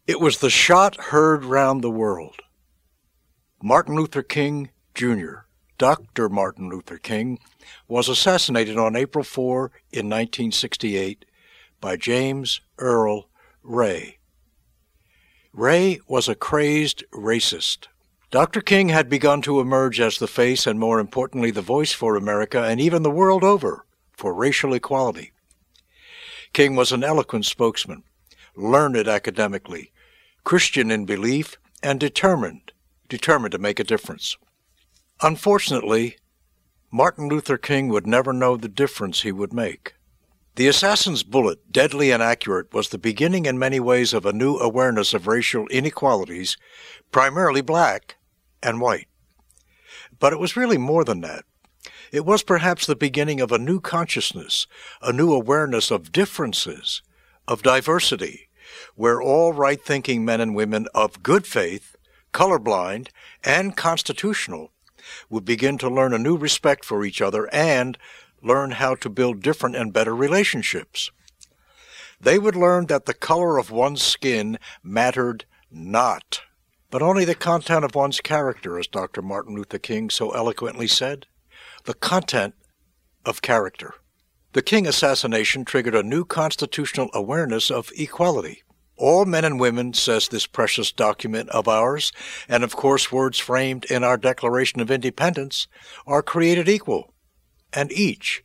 It was the shot heard round the world. Martin Luther King, Jr., Dr. Martin Luther King, was assassinated on April 4 in 1968 by James Earl Ray. Ray was a crazed racist. Dr. King had begun to emerge as the face and, more importantly, the voice for America and even the world over for racial equality. King was an eloquent spokesman, learned academically, Christian in belief, and determined to make a difference. Unfortunately, Martin Luther King would never know the difference he would make. The assassin's bullet, deadly and accurate, was the beginning in many ways of a new awareness of racial inequalities, primarily black and white. But it was really more than that. It was perhaps the beginning of a new consciousness, a new awareness of differences, of diversity, where all right-thinking men and women of good faith, colorblind, and constitutional would begin to learn a new respect for each other and learn how to build different and better relationships. They would learn that the color of one's skin mattered not, but only the content of one's character, as Dr. Martin Luther King so eloquently said. The content of character. The King assassination triggered a new constitutional awareness of equality. All men and women, says this precious document of ours, and of course words framed in our Declaration of Independence, are created equal. And each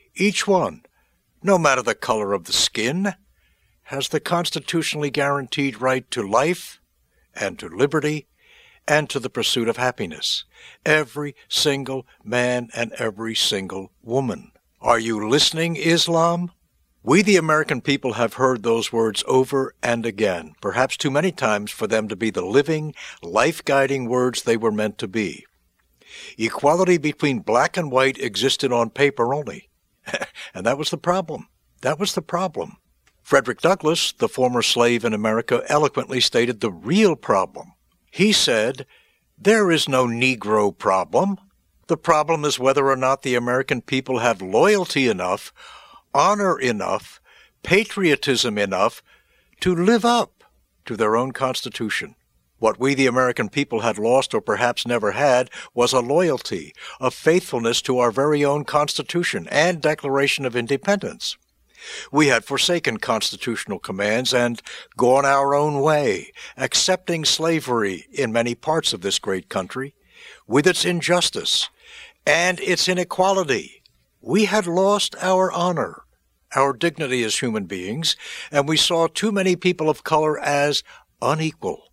one, no matter the color of the skin, has the constitutionally guaranteed right to life and to liberty and to the pursuit of happiness. Every single man and every single woman. Are you listening, Islam? We, the American people, have heard those words over and again, perhaps too many times for them to be the living, life-guiding words they were meant to be. Equality between black and white existed on paper only. And that was the problem. That was the problem. Frederick Douglass, the former slave in America, eloquently stated the real problem. He said, "There is no Negro problem. The problem is whether or not the American people have loyalty enough, honor enough, patriotism enough to live up to their own Constitution." What we, the American people, had lost or perhaps never had was a loyalty, a faithfulness to our very own Constitution and Declaration of Independence. We had forsaken constitutional commands and gone our own way, accepting slavery in many parts of this great country, with its injustice and its inequality. We had lost our honor, our dignity as human beings, and we saw too many people of color as unequal.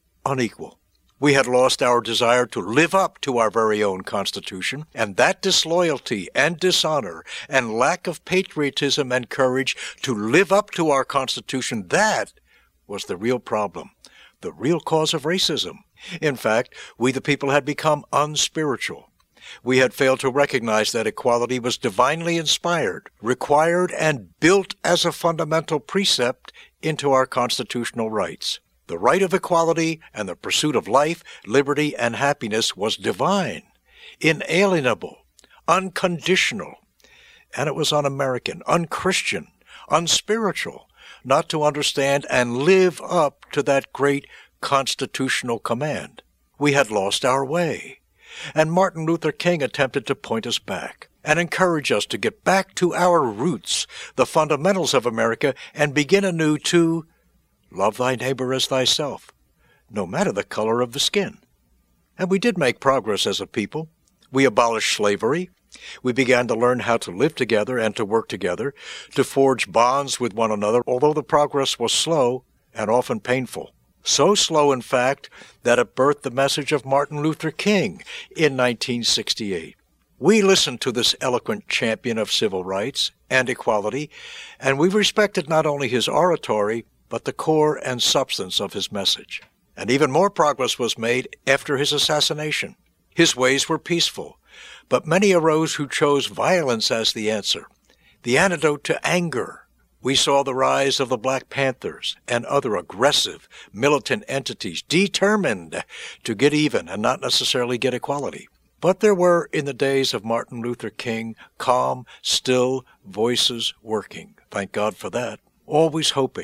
We had lost our desire to live up to our very own Constitution, and that disloyalty and dishonor and lack of patriotism and courage to live up to our Constitution, that was the real problem, the real cause of racism. In fact, we the people had become unspiritual. We had failed to recognize that equality was divinely inspired, required, and built as a fundamental precept into our constitutional rights. The right of equality and the pursuit of life, liberty, and happiness was divine, inalienable, unconditional, and it was un-American, un-Christian, unspiritual not to understand and live up to that great constitutional command. We had lost our way, and Martin Luther King attempted to point us back and encourage us to get back to our roots, the fundamentals of America, and begin anew to love thy neighbor as thyself, no matter the color of the skin. And we did make progress as a people. We abolished slavery. We began to learn how to live together and to work together, to forge bonds with one another, although the progress was slow and often painful. So slow, in fact, that it birthed the message of Martin Luther King in 1968. We listened to this eloquent champion of civil rights and equality, and we respected not only his oratory, but the core and substance of his message. And even more progress was made after his assassination. His ways were peaceful, but many arose who chose violence as the answer, the antidote to anger. We saw the rise of the Black Panthers and other aggressive, militant entities determined to get even and not necessarily get equality. But there were, in the days of Martin Luther King, calm, still voices working. Thank God for that. Always hoping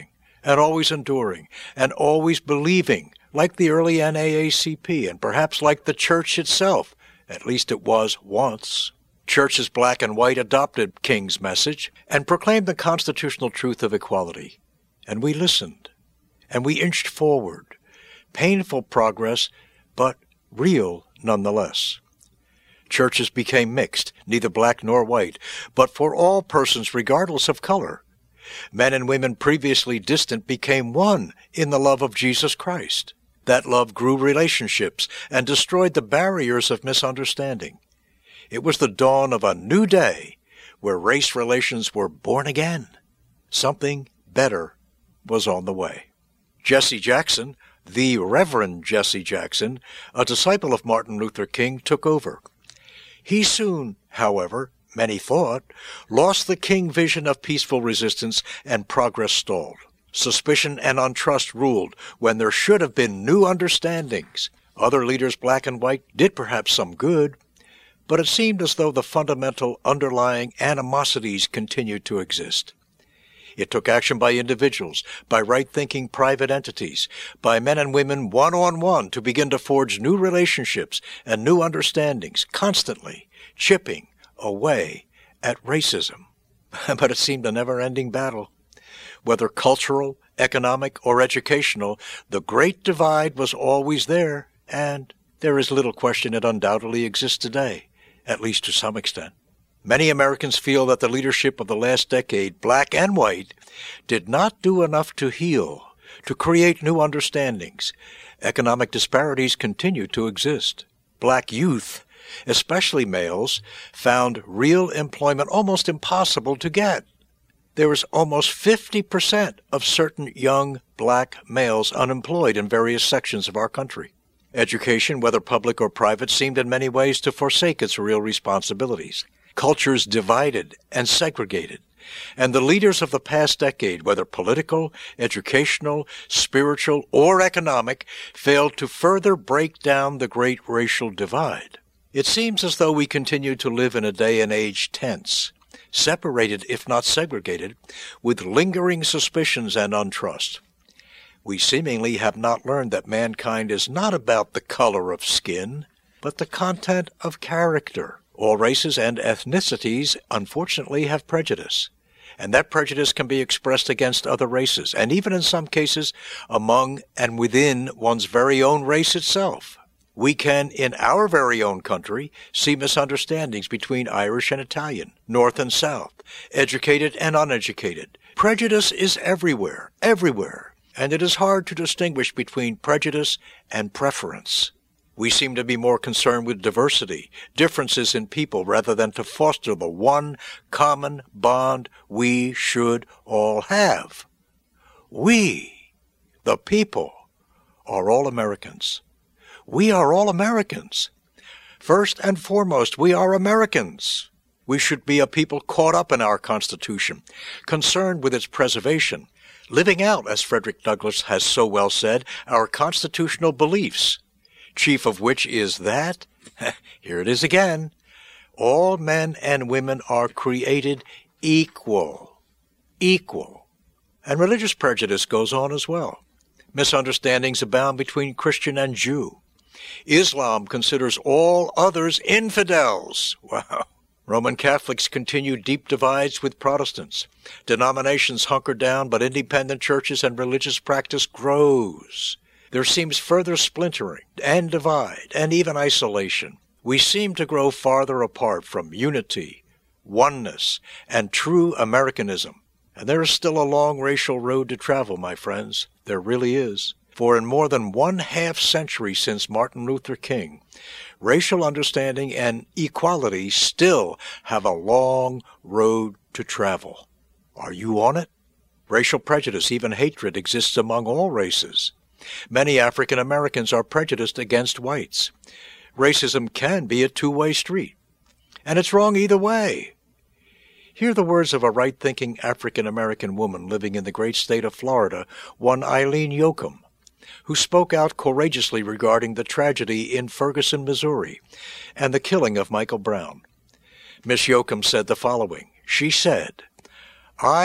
and always enduring, and always believing, like the early NAACP, and perhaps like the church itself. At least it was once. Churches black and white adopted King's message and proclaimed the constitutional truth of equality. And we listened, and we inched forward. Painful progress, but real nonetheless. Churches became mixed, neither black nor white, but for all persons regardless of color. Men and women previously distant became one in the love of Jesus Christ. That love grew relationships and destroyed the barriers of misunderstanding. It was the dawn of a new day where race relations were born again. Something better was on the way. Jesse Jackson, the Reverend Jesse Jackson, a disciple of Martin Luther King, took over. He soon, however, many thought, lost the King vision of peaceful resistance, and progress stalled. Suspicion and untrust ruled when there should have been new understandings. Other leaders, black and white, did perhaps some good, but it seemed as though the fundamental underlying animosities continued to exist. It took action by individuals, by right-thinking private entities, by men and women one-on-one to begin to forge new relationships and new understandings, constantly chipping away at racism. But it seemed a never-ending battle. Whether cultural, economic, or educational, the Great Divide was always there, and there is little question it undoubtedly exists today, at least to some extent. Many Americans feel that the leadership of the last decade, black and white, did not do enough to heal, to create new understandings. Economic disparities continue to exist. Black youth, especially males, found real employment almost impossible to get. There is almost 50% of certain young black males unemployed in various sections of our country. Education, whether public or private, seemed in many ways to forsake its real responsibilities. Cultures divided and segregated, and the leaders of the past decade, whether political, educational, spiritual, or economic, failed to further break down the great racial divide. It seems as though we continue to live in a day and age tense, separated if not segregated, with lingering suspicions and untrust. We seemingly have not learned that mankind is not about the color of skin, but the content of character. All races and ethnicities, unfortunately, have prejudice, and that prejudice can be expressed against other races, and even in some cases among and within one's very own race itself. We can, in our very own country, see misunderstandings between Irish and Italian, North and South, educated and uneducated. Prejudice is everywhere, and it is hard to distinguish between prejudice and preference. We seem to be more concerned with diversity, differences in people, rather than to foster the one common bond we should all have. We, the people, are all Americans. We are all Americans. First and foremost, we are Americans. We should be a people caught up in our Constitution, concerned with its preservation, living out, as Frederick Douglass has so well said, our constitutional beliefs, chief of which is that, here it is again, all men and women are created equal. And religious prejudice goes on as well. Misunderstandings abound between Christian and Jew. Islam considers all others infidels. Wow. Roman Catholics continue deep divides with Protestants. Denominations hunker down, but independent churches and religious practice grows. There seems further splintering and divide and even isolation. We seem to grow farther apart from unity, oneness, and true Americanism. And there is still a long racial road to travel, my friends. There really is. For in more than 1/2 century since Martin Luther King, racial understanding and equality still have a long road to travel. Are you on it? Racial prejudice, even hatred, exists among all races. Many African Americans are prejudiced against whites. Racism can be a two-way street, and it's wrong either way. Hear the words of a right-thinking African American woman living in the great state of Florida, one Eileen Yoakum, who spoke out courageously regarding the tragedy in Ferguson, Missouri, and the killing of Michael Brown. Miss Yoakum said the following. She said, "I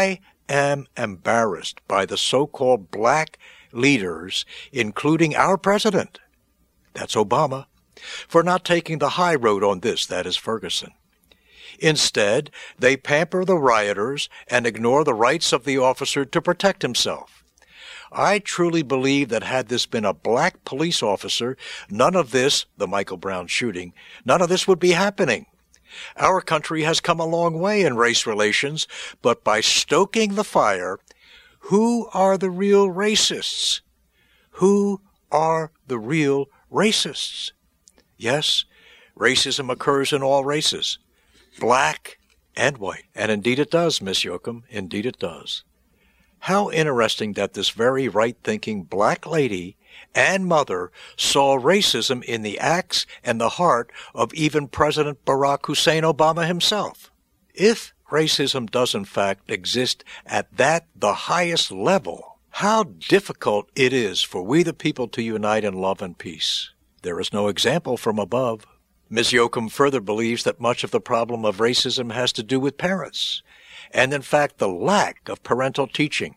am embarrassed by the so-called black leaders, including our president, that's Obama, for not taking the high road on this, that is Ferguson. Instead, they pamper the rioters and ignore the rights of the officer to protect himself. I truly believe that had this been a black police officer, none of this, the Michael Brown shooting, none of this would be happening. Our country has come a long way in race relations, but by stoking the fire, who are the real racists? Who are the real racists? Yes, racism occurs in all races, black and white. And indeed it does, Miss Yoakum, indeed it does. How interesting that this very right-thinking black lady and mother saw racism in the acts and the heart of even President Barack Hussein Obama himself. If racism does in fact exist at the highest level, how difficult it is for we the people to unite in love and peace. There is no example from above. Ms. Yoakum further believes that much of the problem of racism has to do with parents, and in fact the lack of parental teaching.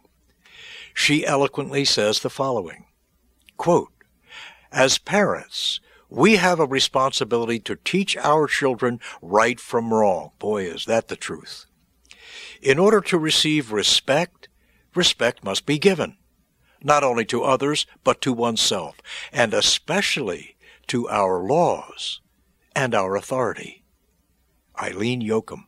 She eloquently says the following, quote, "As parents, we have a responsibility to teach our children right from wrong." Boy, is that the truth. In order to receive respect, respect must be given, not only to others, but to oneself, and especially to our laws and our authority. Eileen Yoakum.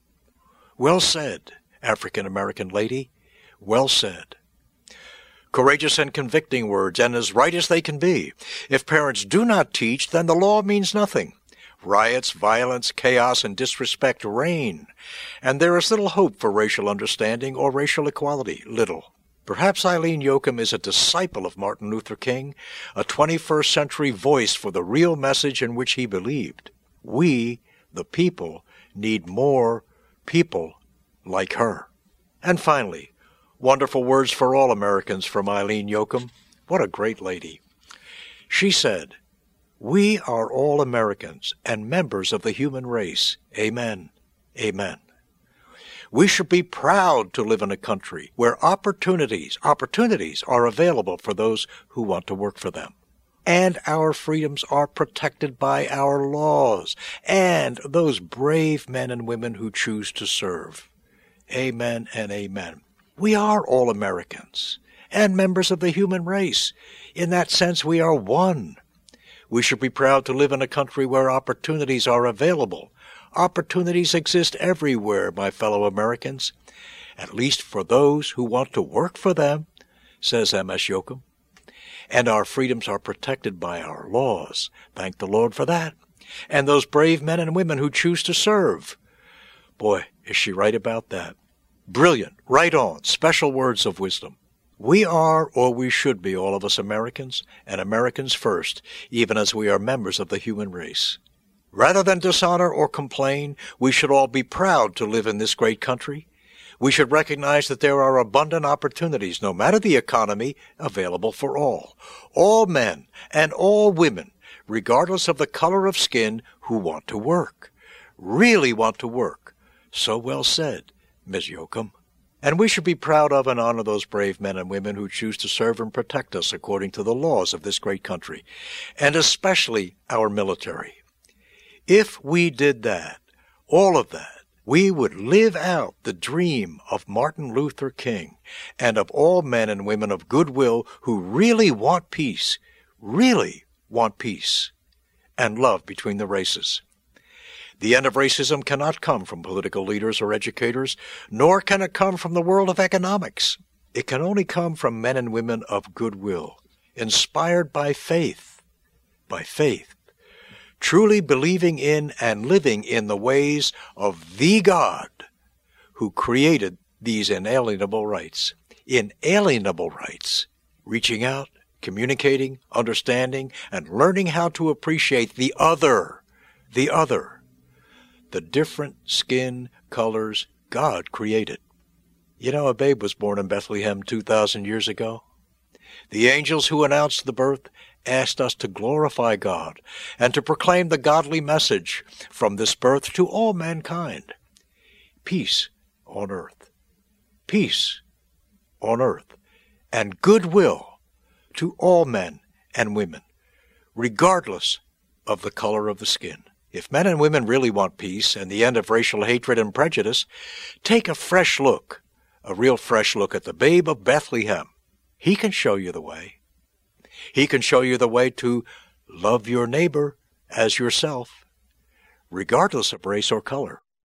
Well said, African-American lady. Well said. Courageous and convicting words, and as right as they can be. If parents do not teach, then the law means nothing. Riots, violence, chaos, and disrespect reign, and there is little hope for racial understanding or racial equality. Little. Perhaps Eileen Yoakum is a disciple of Martin Luther King, a 21st century voice for the real message in which he believed. We, the people, need more people like her. And finally, wonderful words for all Americans from Eileen Yoakum. What a great lady. She said, "We are all Americans and members of the human race. Amen. Amen. We should be proud to live in a country where opportunities are available for those who want to work for them. And our freedoms are protected by our laws and those brave men and women who choose to serve. Amen and amen. We are all Americans and members of the human race. In that sense, we are one. We should be proud to live in a country where opportunities are available. Opportunities exist everywhere, my fellow Americans, at least for those who want to work for them," says M.S. Yoakum. "And our freedoms are protected by our laws. Thank the Lord for that. And those brave men and women who choose to serve." Boy, is she right about that. Brilliant, right on, special words of wisdom. We are, or we should be, all of us Americans, and Americans first, even as we are members of the human race. Rather than dishonor or complain, we should all be proud to live in this great country. We should recognize that there are abundant opportunities, no matter the economy, available for all men and all women, regardless of the color of skin, who want to work, really want to work. So well said, Ms. Yoakum. And we should be proud of and honor those brave men and women who choose to serve and protect us according to the laws of this great country, and especially our military. If we did that, all of that, we would live out the dream of Martin Luther King and of all men and women of goodwill who really want peace and love between the races. The end of racism cannot come from political leaders or educators, nor can it come from the world of economics. It can only come from men and women of goodwill, inspired by faith, truly believing in and living in the ways of the God who created these inalienable rights, reaching out, communicating, understanding, and learning how to appreciate the other, the different skin colors God created. You know, a babe was born in Bethlehem 2,000 years ago. The angels who announced the birth asked us to glorify God and to proclaim the godly message from this birth to all mankind. Peace on earth. peace on earth, and goodwill to all men and women, regardless of the color of the skin. If men and women really want peace and the end of racial hatred and prejudice, take a fresh look, a real fresh look at the Babe of Bethlehem. He can show you the way. He can show you the way to love your neighbor as yourself, regardless of race or color.